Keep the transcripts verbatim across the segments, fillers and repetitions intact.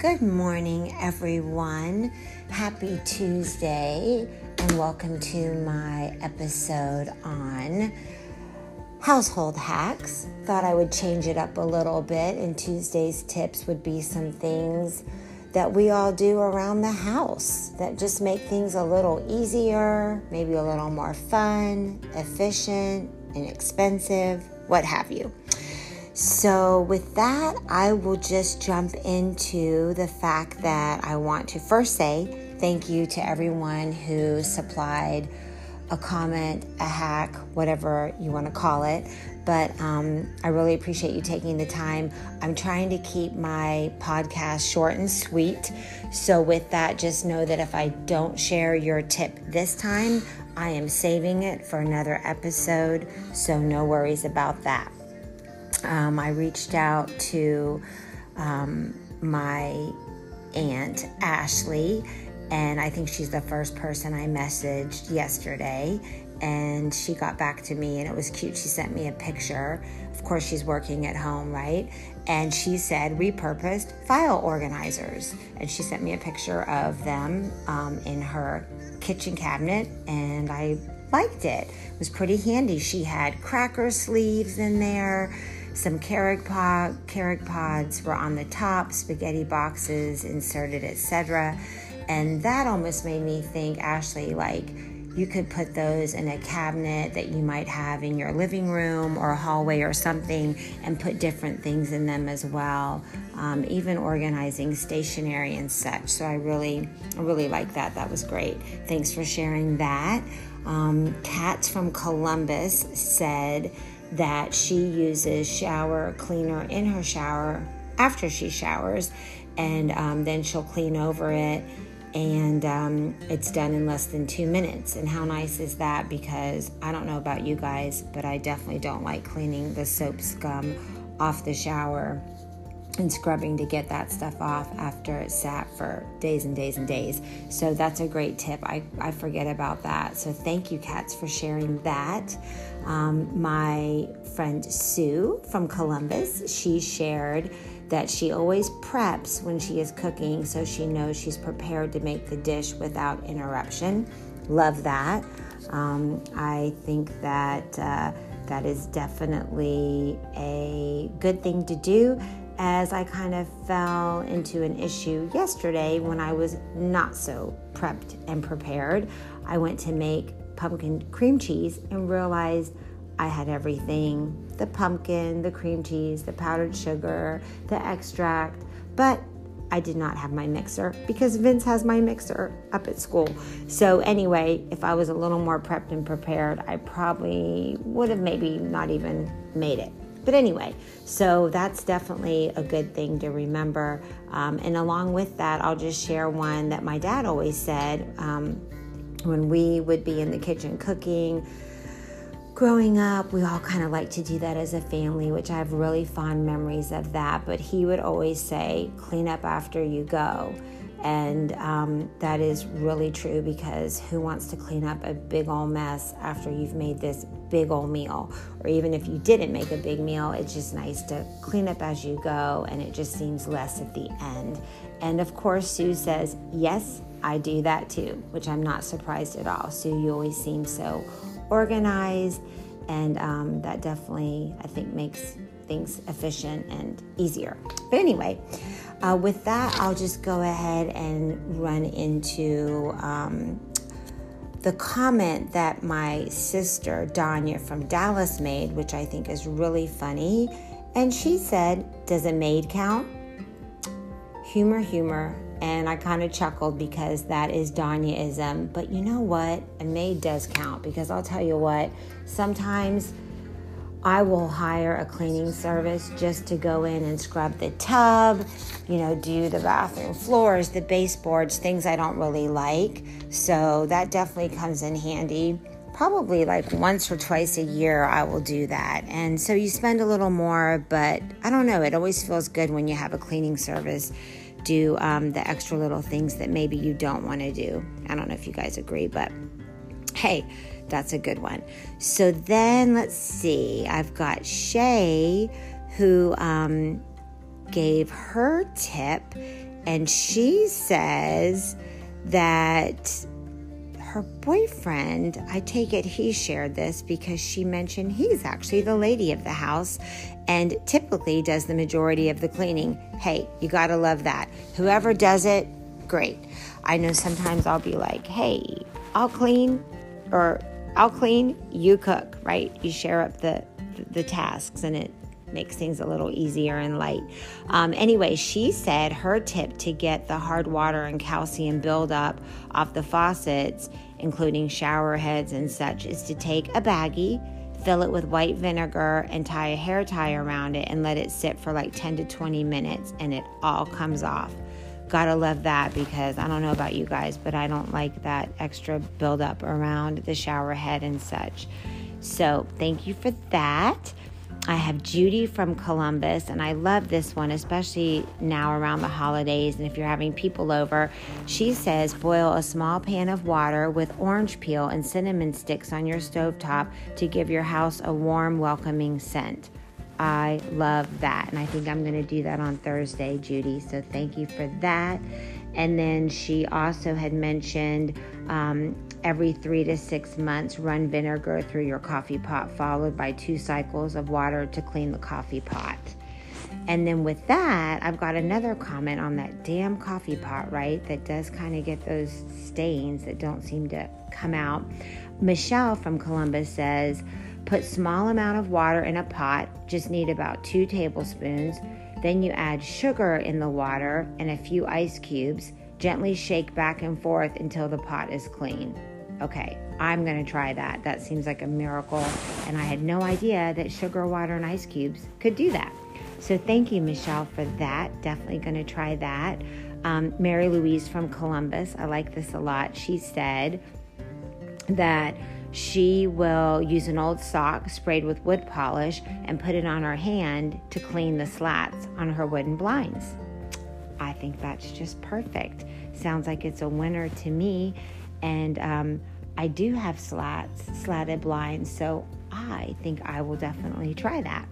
Good morning, everyone. Happy Tuesday, and welcome to my episode on household hacks. Thought I would change it up a little bit, and Tuesday's tips would be some things that we all do around the house that just make things a little easier, maybe a little more fun, efficient, inexpensive, what have you. So with that, I will just jump into the fact that I want to first say thank you to everyone who supplied a comment, a hack, whatever you want to call it. But um, I really appreciate you taking the time. I'm trying to keep my podcast short and sweet. So with that, just know that if I don't share your tip this time, I am saving it for another episode. So no worries about that. Um, I reached out to um, my aunt, Ashley, and I think she's the first person I messaged yesterday, and she got back to me, and it was cute. She sent me a picture. Of course, she's working at home, right? And she said repurposed file organizers, and she sent me a picture of them um, in her kitchen cabinet, and I liked it. It was pretty handy. She had cracker sleeves in there. Some Keurig pod, Keurig pods were on the top, spaghetti boxes inserted, et cetera. And that almost made me think, Ashley, like you could put those in a cabinet that you might have in your living room or a hallway or something, and put different things in them as well, um, even organizing stationery and such. So I really, I really like that. That was great. Thanks for sharing that. Um, Kat from Columbus said that she uses shower cleaner in her shower after she showers, and um, then she'll clean over it, and um, it's done in less than two minutes. And how nice is that? Because I don't know about you guys, but I definitely don't like cleaning the soap scum off the shower and scrubbing to get that stuff off after it sat for days and days and days. So that's a great tip. I, I forget about that. So thank you, Cats, for sharing that. Um, my friend Sue from Columbus, she shared that she always preps when she is cooking so she knows she's prepared to make the dish without interruption. Love that. Um, I think that uh, that is definitely a good thing to do, as I kind of fell into an issue yesterday when I was not so prepped and prepared. I went to make pumpkin cream cheese and realized I had everything: the pumpkin, the cream cheese, the powdered sugar, the extract, but I did not have my mixer because Vince has my mixer up at school. So anyway, if I was a little more prepped and prepared, I probably would have maybe not even made it. But anyway, so that's definitely a good thing to remember. Um, and along with that, I'll just share one that my dad always said um, when we would be in the kitchen cooking. Growing up, we all kind of like to do that as a family, which I have really fond memories of that. But he would always say, clean up after you go. And um, that is really true, because who wants to clean up a big old mess after you've made this big old meal? Or even if you didn't make a big meal, it's just nice to clean up as you go, and it just seems less at the end. And of course, Sue says, yes, I do that too, which I'm not surprised at all. Sue, you always seem so organized, and um, that definitely, I think, makes things efficient and easier. But anyway, uh, with that, I'll just go ahead and run into um, the comment that my sister Danya from Dallas made, which I think is really funny. And she said, does a maid count? Humor, humor. And I kind of chuckled because that is Danya-ism. But you know what? A maid does count, because I'll tell you what, sometimes I will hire a cleaning service just to go in and scrub the tub, you know, do the bathroom floors, the baseboards, things I don't really like. So that definitely comes in handy. Probably like once or twice a year I will do that. And so you spend a little more, but I don't know, it always feels good when you have a cleaning service do um, the extra little things that maybe you don't want to do. I don't know if you guys agree, but hey, that's a good one. So then let's see. I've got Shay, who um, gave her tip, and she says that her boyfriend, I take it he shared this because she mentioned he's actually the lady of the house and typically does the majority of the cleaning. Hey, you gotta love that. Whoever does it, great. I know sometimes I'll be like, hey, I'll clean, or I'll clean, you cook, right? You share up the, the tasks and it makes things a little easier and light. Um, anyway, she said her tip to get the hard water and calcium buildup off the faucets, including shower heads and such, is to take a baggie, fill it with white vinegar, and tie a hair tie around it and let it sit for like ten to twenty minutes, and it all comes off. Gotta love that, because I don't know about you guys, but I don't like that extra buildup around the shower head and such. So thank you for that. I have Judy from Columbus, and I love this one, especially now around the holidays and if you're having people over. She says, boil a small pan of water with orange peel and cinnamon sticks on your stovetop to give your house a warm, welcoming scent. I love that, and I think I'm going to do that on Thursday, Judy, so thank you for that. And then she also had mentioned um, every three to six months, run vinegar through your coffee pot, followed by two cycles of water to clean the coffee pot. And then with that, I've got another comment on that damn coffee pot, right? That does kind of get those stains that don't seem to come out. Michelle from Columbus says, put small amount of water in a pot, just need about two tablespoons. Then you add sugar in the water and a few ice cubes. Gently shake back and forth until the pot is clean. Okay, I'm going to try that. That seems like a miracle, and I had no idea that sugar, water, and ice cubes could do that. So thank you, Michelle, for that. Definitely going to try that. Um, Mary Louise from Columbus, I like this a lot. She said that she will use an old sock sprayed with wood polish and put it on her hand to clean the slats on her wooden blinds. I think that's just perfect. Sounds like it's a winner to me. And um, I do have slats, slatted blinds, so I think I will definitely try that.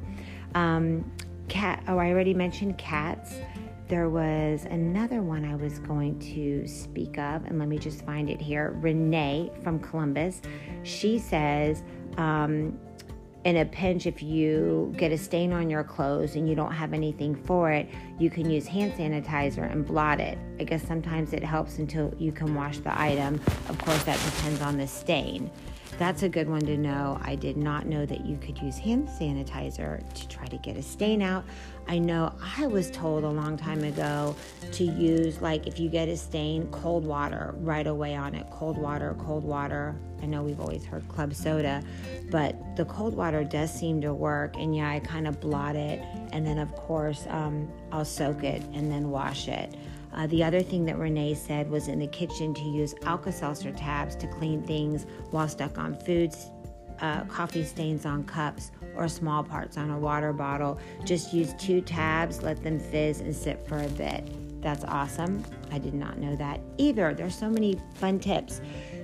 Um, cat. Oh, I already mentioned cats. There was another one I was going to speak of, and let me just find it here. Renee from Columbus. She says, um, in a pinch, if you get a stain on your clothes and you don't have anything for it, you can use hand sanitizer and blot it. I guess sometimes it helps until you can wash the item. Of course, that depends on the stain. That's a good one to know. I did not know that you could use hand sanitizer to try to get a stain out. I know I was told a long time ago to use, like, if you get a stain, cold water right away on it. Cold water, cold water. I know we've always heard club soda, but the cold water does seem to work. And yeah, I kind of blot it, and then of course um, I'll soak it and then wash it. Uh, the other thing that Renee said was in the kitchen to use Alka-Seltzer tabs to clean things while stuck on foods, uh, coffee stains on cups, or small parts on a water bottle. Just use two tabs, let them fizz, and sit for a bit. That's awesome. I did not know that either. There's so many fun tips.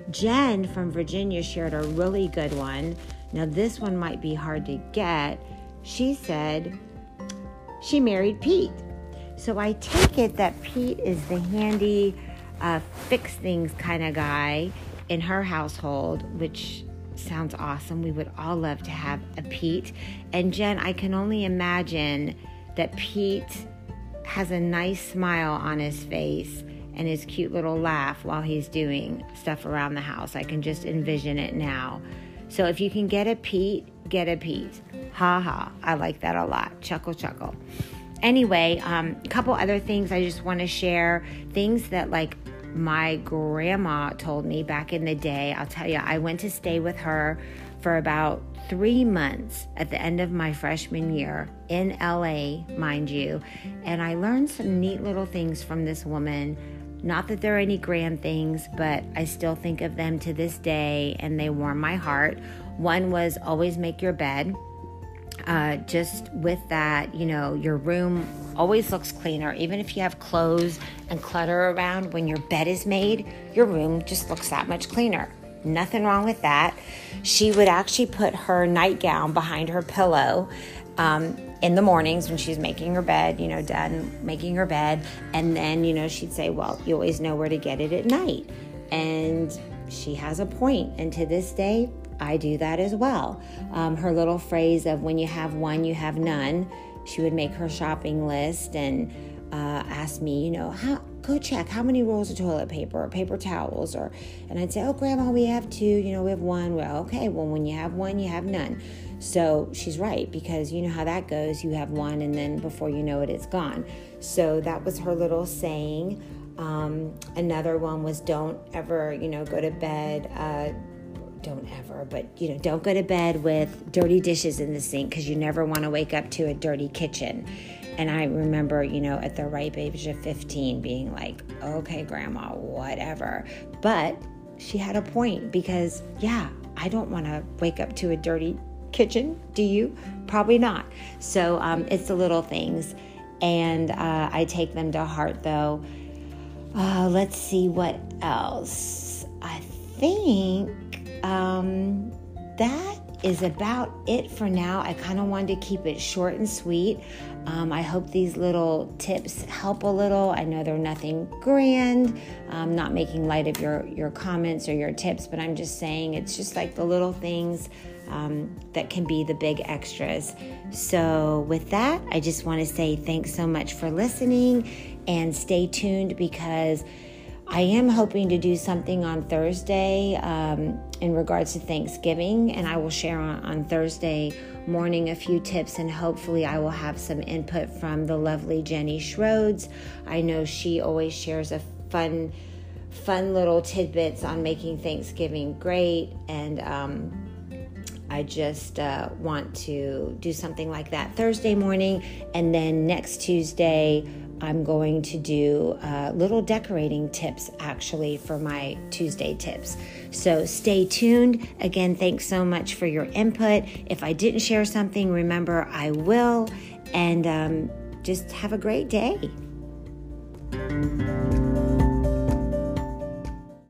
Jen from Virginia shared a really good one. Now, this one might be hard to get. She said she married Pete. So I take it that Pete is the handy, uh, fix things kind of guy in her household, which sounds awesome. We would all love to have a Pete. And Jen, I can only imagine that Pete has a nice smile on his face and his cute little laugh while he's doing stuff around the house. I can just envision it now. So if you can get a Pete, get a Pete. Ha ha. I like that a lot. Chuckle, chuckle. Anyway, um, a couple other things I just want to share. Things that, like, my grandma told me back in the day. I'll tell you, I went to stay with her for about three months at the end of my freshman year in L A, mind you. And I learned some neat little things from this woman. Not that they're any grand things, but I still think of them to this day, and they warm my heart. One was always make your bed. Uh, just with that, you know, your room always looks cleaner. Even if you have clothes and clutter around, when your bed is made, your room just looks that much cleaner. Nothing wrong with that. She would actually put her nightgown behind her pillow. Um, in the mornings when she's making her bed, you know, done making her bed. And then, you know, she'd say, well, you always know where to get it at night. And she has a point. And to this day, I do that as well. Um, her little phrase of when you have one, you have none. She would make her shopping list and uh, ask me, you know, how go check how many rolls of toilet paper or paper towels, or and I'd say, oh, Grandma, we have two. You know, we have one. Well, okay. Well, when you have one, you have none. So she's right, because you know how that goes. You have one, and then before you know it, it's gone. So that was her little saying. Um, another one was, don't ever, you know, go to bed. Uh, don't ever, but, you know, don't go to bed with dirty dishes in the sink, because you never want to wake up to a dirty kitchen. And I remember, you know, at the ripe age of fifteen being like, okay, Grandma, whatever. But she had a point, because, yeah, I don't want to wake up to a dirty kitchen. Do you? Probably not. So um, it's the little things. And uh, I take them to heart, though. Uh, let's see what else. I think um, that is about it for now. I kind of wanted to keep it short and sweet. Um, I hope these little tips help a little. I know they're nothing grand. I'm not making light of your, your comments or your tips, but I'm just saying it's just like the little things um, that can be the big extras. So with that, I just want to say thanks so much for listening, and stay tuned, because I am hoping to do something on Thursday um, in regards to Thanksgiving, and I will share on, on Thursday morning a few tips, and hopefully I will have some input from the lovely Jenny Schroeds. I know she always shares a fun, fun little tidbits on making Thanksgiving great, and um, I just uh, want to do something like that Thursday morning, and then next Tuesday I'm going to do uh, little decorating tips, actually, for my Tuesday tips. So stay tuned. Again, thanks so much for your input. If I didn't share something, remember I will. And um, just have a great day.